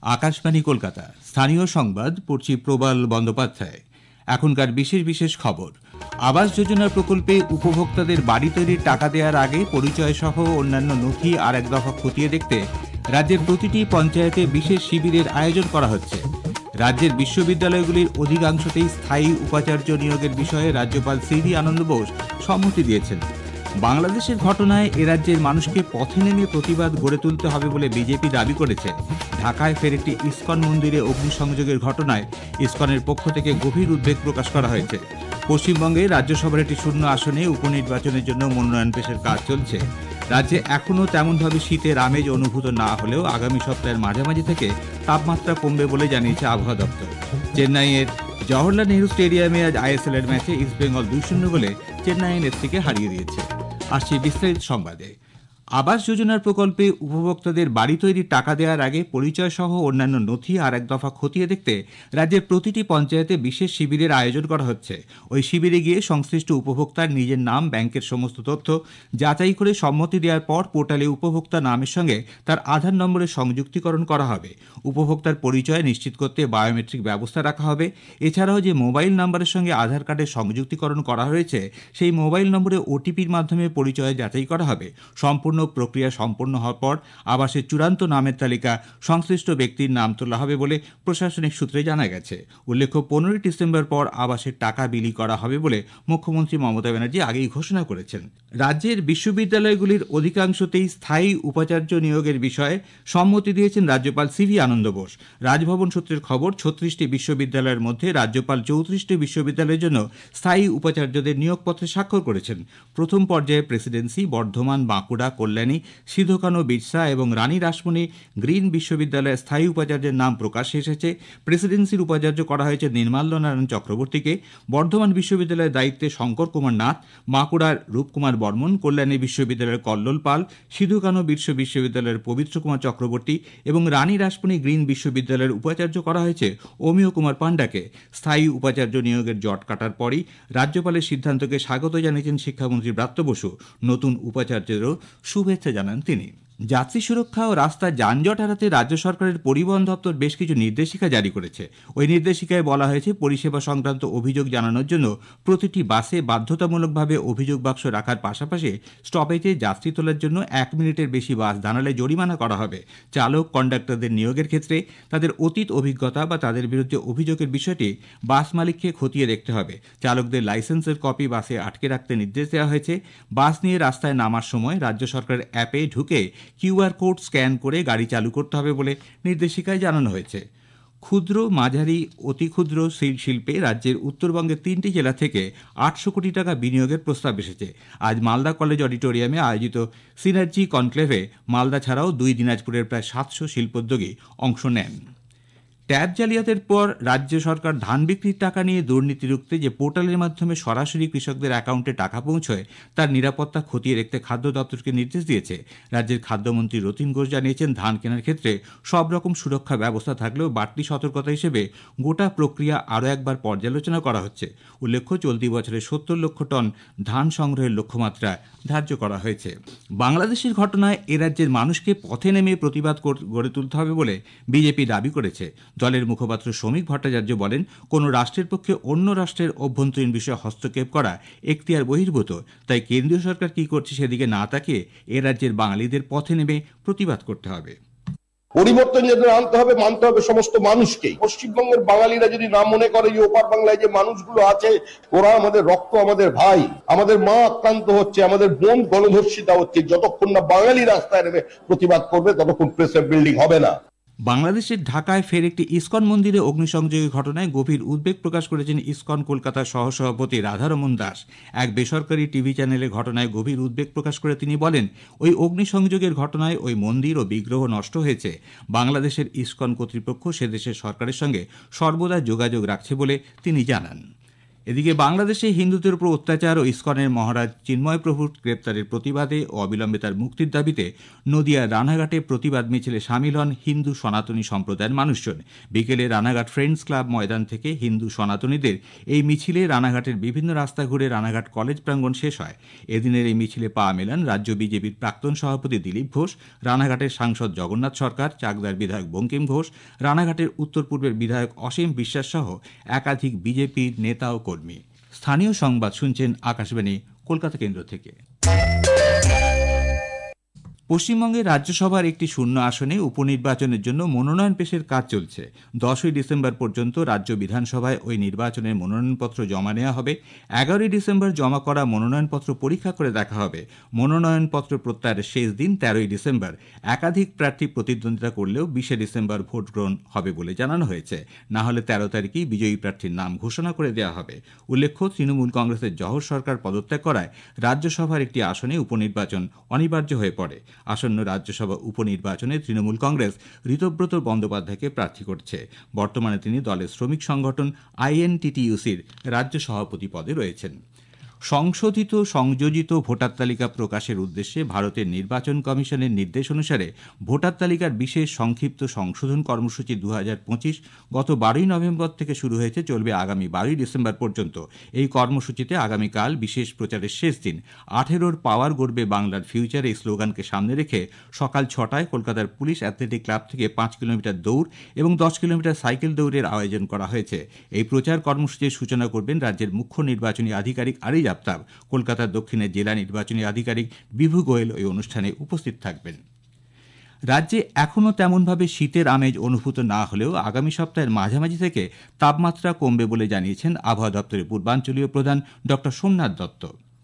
আকাশবাণী কলকাতা। স্থানীয় সংবাদ পড়ছি প্রবাল বন্দ্যোপাধ্যায়। এখনকার বিশেষ বিশেষ খবর। আবাস যোজনা প্রকল্পে উপভোক্তাদের বাড়ি তৈরির টাকা দেওয়ার আগে পরিচয় সহ অন্যান্য নথি আর এক দফা খতিয়ে দেখতে রাজ্যের প্রতিটি পঞ্চায়েতে বিশেষ শিবিরের আয়োজন করা হচ্ছে। রাজ্যের বিশ্ববিদ্যালয়গুলির অধিকাংশতেই স্থায়ী উপাচার্য নিয়োগের বিষয়ে রাজ্যপাল সিভি আনন্দ বোস সম্মতি দিয়েছেন। বাংলাদেশের ঘটনায় এ রাজ্যের মানুষকে পথে নেমে প্রতিবাদ গড়ে তুলতে হবে বলে বিজেপি দাবি করেছে। ঢাকায় ফের একটি ইসকন মন্দিরে অগ্নিসংযোগের ঘটনায় ইসকনের পক্ষ থেকে গভীর উদ্বেগ প্রকাশ করা হয়েছে। পশ্চিমবঙ্গে রাজ্যসভার একটি শূন্য আসনে উপনির্বাচনের জন্য মনোনয়ন পেশের কাজ চলছে। রাজ্যে এখনও তেমনভাবে শীতের আমেজ অনুভূত না হলেও আগামী সপ্তাহের মাঝামাঝি থেকে তাপমাত্রা কমবে বলে জানিয়েছে আবহাওয়া দপ্তর। চেন্নাইয়ের জওহরলাল নেহরু স্টেডিয়ামে আজ আইএসএল এর ম্যাচে ইস্টবেঙ্গল 2-0 গোলে চেন্নাই এফসিকে হারিয়ে দিয়েছে। আসছে বিস্তারিত সংবাদে। আবাস যোজনার প্রকল্পে উপভোক্তাদের বাড়ি তৈরির টাকা দেওয়ার আগে পরিচয় সহ অন্যান্য নথি আর এক দফা খতিয়ে দেখতে রাজ্যের প্রতিটি পঞ্চায়েতে বিশেষ শিবিরের আয়োজন করা হচ্ছে। ওই শিবিরে গিয়ে সংশ্লিষ্ট উপভোক্তার নিজের নাম, ব্যাংকের সমস্ত তথ্য যাচাই করে সম্মতি দেওয়ার পর পোর্টালে উপভোক্তা নামের সঙ্গে তার আধার নম্বরের সংযুক্তিকরণ করা হবে। উপভোক্তার পরিচয় নিশ্চিত করতে বায়োমেট্রিক ব্যবস্থা রাখা হবে। এছাড়াও যে মোবাইল নম্বরের সঙ্গে আধার কার্ডের সংযুক্তিকরণ করা হয়েছে সেই মোবাইল নম্বরে ওটিপির মাধ্যমে পরিচয় যাচাই করা হবে। সম্পূর্ণ প্রক্রিয়া সম্পন্ন হওয়ার পর আবাসের চূড়ান্ত নামের তালিকা সংশ্লিষ্ট ব্যক্তির নাম তোলা হবে বলে প্রশাসনিক সূত্রে জানা গেছে। উল্লেখ্য, 15 ডিসেম্বর পর আবাসের টাকা বিলি করা হবে বলে মুখ্যমন্ত্রী মমতা ব্যানার্জি আগেই ঘোষণা করেছেন। রাজ্যের বিশ্ববিদ্যালয়গুলির অধিকাংশতেই স্থায়ী উপাচার্য নিয়োগের বিষয়ে সম্মতি দিয়েছেন রাজ্যপাল সিভি আনন্দ বোস। রাজভবন সূত্রের খবর, 36টি বিশ্ববিদ্যালয়ের মধ্যে রাজ্যপাল 34টি বিশ্ববিদ্যালয়ের জন্য স্থায়ী উপাচার্যদের নিয়োগপত্রে স্বাক্ষর করেছেন। প্রথম পর্যায়ে প্রেসিডেন্সি, বর্ধমান, বাঁকুড়া, কল্যাণী, সিধু-কানু বিরসা এবং রানী রাসমণি গ্রিন বিশ্ববিদ্যালয়ের স্থায়ী উপাচার্যের নাম প্রকাশ্যে এসেছে। প্রেসিডেন্সির উপাচার্য করা হয়েছে নির্মাল্য নারায়ণ চক্রবর্তীকে। বর্ধমান বিশ্ববিদ্যালয়ের দায়িত্বে শঙ্কর কুমার নাথ, বাঁকুড়ার রূপকুমার বর্মন, কল্যাণী বিশ্ববিদ্যালয়ের কল্লোল পাল, সিধু-কানু বিরসা বিশ্ববিদ্যালয়ের পবিত্র কুমার চক্রবর্তী এবং রানী রাসমণি গ্রিন বিশ্ববিদ্যালয়ের উপাচার্য করা হয়েছে অমিয় কুমার পাণ্ডাকে। স্থায়ী উপাচার্য নিয়োগের জট কাটার পরই রাজ্যপালের সিদ্ধান্তকে স্বাগত জানিয়েছেন শিক্ষামন্ত্রী ব্রাত্য বসু। নতুন উপাচার্যেরও শুভেচ্ছা জানান তিনি। যাত্রী সুরক্ষা ও রাস্তার যানজট এড়াতে রাজ্য সরকারের পরিবহন দপ্তর বেশ কিছু নির্দেশিকা জারি করেছে। ওই নির্দেশিকায় বলা হয়েছে, পরিষেবা সংক্রান্ত অভিযোগ জানানোর জন্য প্রতিটি বাসে বাধ্যতামূলকভাবে অভিযোগ বাক্স রাখার পাশাপাশি স্টপেজে যাত্রী তোলার জন্য 1 মিনিটের বেশি বাস দাঁড়ালে জরিমানা করা হবে। চালক কন্ডাক্টরদের নিয়োগের ক্ষেত্রে তাদের অতীত অভিজ্ঞতা বা তাদের বিরুদ্ধে অভিযোগের বিষয়টি বাস মালিককে খতিয়ে দেখতে হবে। চালকদের লাইসেন্সের কপি বাসে আটকে রাখতে নির্দেশ দেওয়া হয়েছে। বাস নিয়ে রাস্তায় নামার সময় রাজ্য সরকারের অ্যাপে ঢুকে কিউআর কোড স্ক্যান করে গাড়ি চালু করতে হবে বলে নির্দেশিকায় জানানো হয়েছে। ক্ষুদ্র, মাঝারি, অতি ক্ষুদ্র শিল্পে রাজ্যের উত্তরবঙ্গের 3টি জেলা থেকে 800 কোটি টাকা বিনিয়োগের প্রস্তাব এসেছে। আজ মালদা কলেজ অডিটোরিয়ামে আয়োজিত সিনার্জি কনক্লেভে মালদা ছাড়াও 2 দিনাজপুরের প্রায় 700 শিল্পোদ্যোগী অংশ নেন। ট্যাব জালিয়াতের পর রাজ্য সরকার ধান বিক্রির টাকা নিয়ে দুর্নীতি রুখতে যে পোর্টালের মাধ্যমে সরাসরি কৃষকদের অ্যাকাউন্টে টাকা পৌঁছয় তার নিরাপত্তা খতিয়ে দেখতে খাদ্য দপ্তরকে নির্দেশ দিয়েছে। রাজ্যের খাদ্যমন্ত্রী রতিন ঘোষ জানিয়েছেন, ধান কেনার ক্ষেত্রে সব রকম সুরক্ষা ব্যবস্থা থাকলেও বাড়তি সতর্কতা হিসেবে গোটা প্রক্রিয়া আরও একবার পর্যালোচনা করা হচ্ছে। উল্লেখ্য, চলতি বছরে 70 লক্ষ টন ধান সংগ্রহের লক্ষ্যমাত্রা ধার্য করা হয়েছে। বাংলাদেশের ঘটনায় এ রাজ্যের মানুষকে পথে নেমে প্রতিবাদ গড়ে তুলতে হবে বলে বিজেপি দাবি করেছে। দলের মুখপাত্র শ্রমিক ভট্টাচার্য বলেন, কোনো রাষ্ট্রের পক্ষে অন্য রাষ্ট্রের অভ্যন্তরীণ বিষয়ে হস্তক্ষেপ করা এখতিয়ার বহির্ভূত। তাই কেন্দ্রীয় সরকার কি করছে সেদিকে না তাকিয়ে এ রাজ্যের বাঙালিদের পথে নেমে প্রতিবাদ করতে হবে। পরিবর্তন যাদের আনতে হবে, মানতে হবে সমস্ত মানুষকেই। পশ্চিমবঙ্গের বাঙালিরা যদি না মনে করে যে ওপার বাংলায় যে মানুষগুলো আছে ওরা আমাদের রক্ত, আমাদের ভাই, আমাদের মা আক্রান্ত হচ্ছে, আমাদের বোন গণধর্ষিতা হচ্ছে, যতক্ষণ না বাঙালি রাস্তায় নেমে প্রতিবাদ করবে ততক্ষণ প্রেসের বিল্ডিং হবে না। বাংলাদেশের ঢাকায় ফের একটি ইসকন মন্দিরে অগ্নিসংযোগের ঘটনায় গভীর উদ্বেগ প্রকাশ করেছেন ইসকন কলকাতার সহসভাপতি রাধারমণ দাস। এক বেসরকারি টিভি চ্যানেলে ঘটনায় গভীর উদ্বেগ প্রকাশ করে তিনি বলেন, ওই অগ্নিসংযোগের ঘটনায় ওই মন্দির ও বিগ্রহ নষ্ট হয়েছে। বাংলাদেশের ইসকন কর্তৃপক্ষ সে দেশের সরকারের সঙ্গে সর্বদা যোগাযোগ রাখছে বলে তিনি জানান। এদিকে বাংলাদেশে হিন্দুদের উপর অত্যাচার ও ইসকনের মহারাজ চিন্ময় প্রভুর গ্রেপ্তারের প্রতিবাদে ও অবিলম্বে তার মুক্তির দাবিতে নদিয়ার রানাঘাটে প্রতিবাদ মিছিলে সামিল হন হিন্দু সনাতনী সম্প্রদায়ের মানুষজন। বিকেলে রানাঘাট ফ্রেন্ডস ক্লাব ময়দান থেকে হিন্দু সনাতনীদের এই মিছিলে রানাঘাটের বিভিন্ন রাস্তা ঘুরে রানাঘাট কলেজ প্রাঙ্গণ শেষ হয়। এদিনের এই মিছিলে পা মেলান রাজ্য বিজেপির প্রাক্তন সভাপতি দিলীপ ঘোষ, রানাঘাটের সাংসদ জগন্নাথ সরকার, চাকদার বিধায়ক বঙ্কিম ঘোষ, রানাঘাটের উত্তর পূর্বের বিধায়ক অসীম বিশ্বাস সহ একাধিক বিজেপির নেতা ও কর্মী। স্থানীয় সংবাদ শুনছেন আকাশবাণী কলকাতা কেন্দ্র থেকে। পশ্চিমবঙ্গের রাজ্যসভার একটি শূন্য আসনে উপনির্বাচনের জন্য মনোনয়ন পেশের কাজ চলছে। 10ই ডিসেম্বর পর্যন্ত রাজ্য বিধানসভায় ওই নির্বাচনের মনোনয়নপত্র জমা নেওয়া হবে। 11ই ডিসেম্বর জমা করা মনোনয়নপত্র পরীক্ষা করে দেখা হবে। মনোনয়নপত্র প্রত্যাহারের শেষ দিন 13ই ডিসেম্বর। একাধিক প্রার্থী প্রতিদ্বন্দ্বিতা করলেও 20শে ডিসেম্বর ভোট গ্রহণ হবে বলে জানানো হয়েছে। না হলে 13 তারিখেই বিজয়ী প্রার্থীর নাম ঘোষণা করে দেওয়া হবে। উল্লেখ্য, তৃণমূল কংগ্রেসের জহর সরকার পদত্যাগ করায় রাজ্যসভার একটি আসনে উপনির্বাচন অনিবার্য হয়ে পড়ে। আসন্ন রাজ্যসভা উপনির্বাচনে তৃণমূল কংগ্রেস ঋতব্রত বন্দ্যোপাধ্যায়কে প্রার্থী করছে। বর্তমানে তিনি দলের শ্রমিক সংগঠন আইএনটিটিইউসির রাজ্য সভাপতি পদে রয়েছেন। সংশোধিত সংযোজিত ভোটার তালিকা প্রকাশের উদ্দেশ্যে ভারতের নির্বাচন কমিশনের নির্দেশ অনুসারে ভোটার তালিকার বিশেষ সংক্ষিপ্ত সংশোধন কর্মসূচি 2025 গত 12ই নভেম্বর থেকে শুরু হয়েছে, চলবে আগামী 12ই ডিসেম্বর পর্যন্ত। এই কর্মসূচিতে আগামীকাল বিশেষ প্রচারের শেষ দিন। 18-র পাওয়ার গড়বে বাংলার ফিউচার এই স্লোগানকে সামনে রেখে সকাল 6টায় কলকাতার পুলিশ অ্যাথলেটিক ক্লাব থেকে 5 কিলোমিটার দৌড় এবং 10 কিলোমিটার সাইকেল দৌড়ের আয়োজন করা হয়েছে। এই প্রচার কর্মসূচির সূচনা করবেন রাজ্যের মুখ্য নির্বাচনী আধিকারিক আরিজ আফতাব। কলকাতার দক্ষিণের জেলা নির্বাচনী আধিকারিক বিভু গোয়েল ওই অনুষ্ঠানে উপস্থিত থাকবেন। রাজ্যে এখনও তেমনভাবে শীতের আমেজ অনুভূত না হলেও আগামী সপ্তাহের মাঝামাঝি থেকে তাপমাত্রা কমবে বলে জানিয়েছেন আবহাওয়া দপ্তরের পূর্বাঞ্চলীয় প্রধান ড সোমনাথ দত্ত।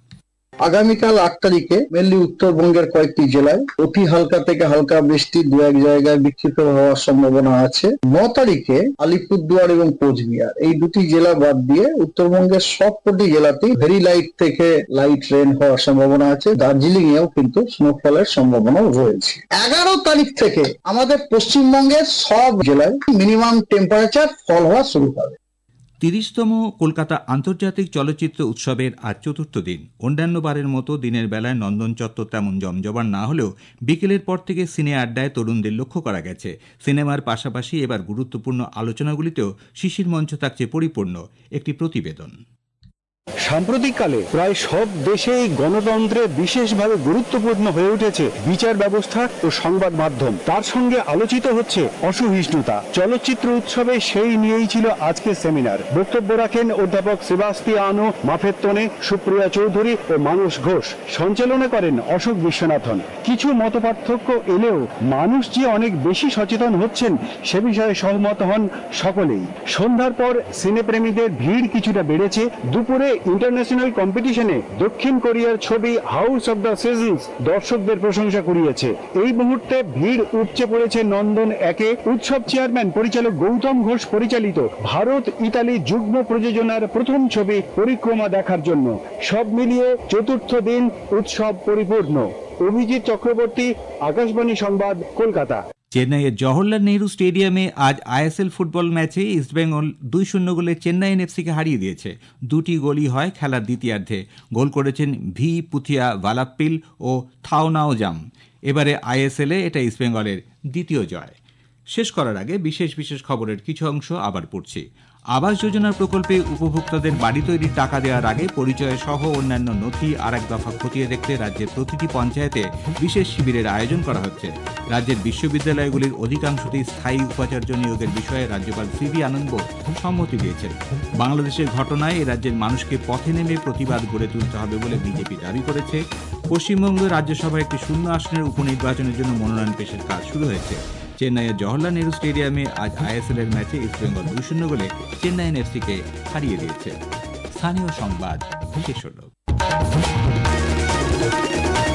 আগামীকাল 8 তারিখে মেনলি উত্তরবঙ্গের কয়েকটি জেলায় অতি হালকা থেকে হালকা বৃষ্টি, দু এক জায়গায় বিক্ষিপ্ত হওয়ার সম্ভাবনা আছে। 9 তারিখে আলিপুরদুয়ার এবং কোচবিহার এই দুটি জেলা বাদ দিয়ে উত্তরবঙ্গের সবকটি জেলাতেই ভেরি লাইট থেকে লাইট রেন হওয়ার সম্ভাবনা আছে। দার্জিলিং এও কিন্তু স্নোফলের সম্ভাবনাও রয়েছে। 11 তারিখ থেকে আমাদের পশ্চিমবঙ্গের সব জেলায় মিনিমাম টেম্পারেচার ফল হওয়া শুরু হবে। 30তম কলকাতা আন্তর্জাতিক চলচ্চিত্র উৎসবের আজ চতুর্থ দিন। অন্যান্য বারের মতো দিনের বেলায় নন্দন চত্বর তেমন জমজমাট না হলেও বিকেলের পর থেকে সিনে আড্ডায় তরুণদের লক্ষ্য করা গেছে। সিনেমার পাশাপাশি এবার গুরুত্বপূর্ণ আলোচনাগুলিতেও শিশির মঞ্চ থাকছে পরিপূর্ণ। একটি প্রতিবেদন। সাম্প্রতিককালে প্রায় সব দেশেই গণতন্ত্রে বিশেষভাবে গুরুত্বপূর্ণ হয়ে উঠেছে বিচার ব্যবস্থা ও সংবাদ মাধ্যম। তার সঙ্গে আলোচিত হচ্ছে অসহিষ্ণুতা। চলচ্চিত্র উৎসবে সেই নিয়েই ছিল আজকের সেমিনার। বক্তব্য রাখেন অধ্যাপক সেবাস্তিয়ানো মাফেত্তনে, সুপ্রিয়া চৌধুরী ও মানস ঘোষ। সঞ্চালনা করেন অশোক বিশ্বনাথন। কিছু মতপার্থক্য এলেও মানুষ যে অনেক বেশি সচেতন হচ্ছেন সে বিষয়ে সহমত হন সকলেই। সন্ধ্যার পর সিনেপ্রেমীদের ভিড় কিছুটা বেড়েছে। দুপুরে ইন্টারন্যাশনাল কম্পিটিশনে দক্ষিণ কোরিয়ার ছবি হাউস অব দ্য সিজনস দর্শকদের প্রশংসা কুড়িয়েছে। এই মুহূর্তে ভিড় উপচে পড়েছে নন্দন একে। উৎসব চেয়ারম্যান পরিচালক গৌতম ঘোষ পরিচালিত ভারত ইতালি যুগ্ম প্রযোজনার প্রথম ছবি পরিক্রমা দেখার জন্য। সব মিলিয়ে চতুর্থ দিন উৎসব পরিপূর্ণ। অভিজিৎ চক্রবর্তী, আকাশবাণী সংবাদ, কলকাতা। চেন্নাইয়ের জওহরলাল নেহরু স্টেডিয়ামে আজ আইএসএল ফুটবল ম্যাচে ইস্টবেঙ্গল 2-0 গোলে চেন্নাই এনএফসিকে হারিয়ে দিয়েছে। দুটি গোলই হয় খেলার দ্বিতীয়ার্ধে। গোল করেছেন ভি পুথিয়া ভালাপ্পিল ও থাওনাওজাম। এবারে আইএসএলে এটা ইস্টবেঙ্গলের দ্বিতীয় জয়। শেষ করার আগে বিশেষ বিশেষ খবরের কিছু অংশ আবার পড়ছি। আবাস যোজনার প্রকল্পে উপভোক্তাদের বাড়ি তৈরির টাকা দেওয়ার আগে পরিচয় সহ অন্যান্য নথি আর এক দফা খতিয়ে দেখতে রাজ্যের প্রতিটি পঞ্চায়েতে বিশেষ শিবিরের আয়োজন করা হচ্ছে। রাজ্যের বিশ্ববিদ্যালয়গুলির অধিকাংশতেই স্থায়ী উপাচার্য নিয়োগের বিষয়ে রাজ্যপাল সিভি আনন্দ সম্মতি দিয়েছেন। বাংলাদেশের ঘটনায় এ রাজ্যের মানুষকে পথে নেমে প্রতিবাদ গড়ে তুলতে হবে বলে বিজেপি দাবি করেছে। পশ্চিমবঙ্গ রাজ্যসভার একটি শূন্য আসনের উপনির্বাচনের জন্য মনোনয়ন পেশের কাজ শুরু হয়েছে। চেন্নাইয়ের জওহরলাল নেহরু স্টেডিয়ামে আজ আইএসএল এর ম্যাচে ইস্টবেঙ্গল 2-0 গোলে চেন্নাই এনএফসিকে হারিয়ে দিয়েছে। স্থানীয় সংবাদ শেষ হল।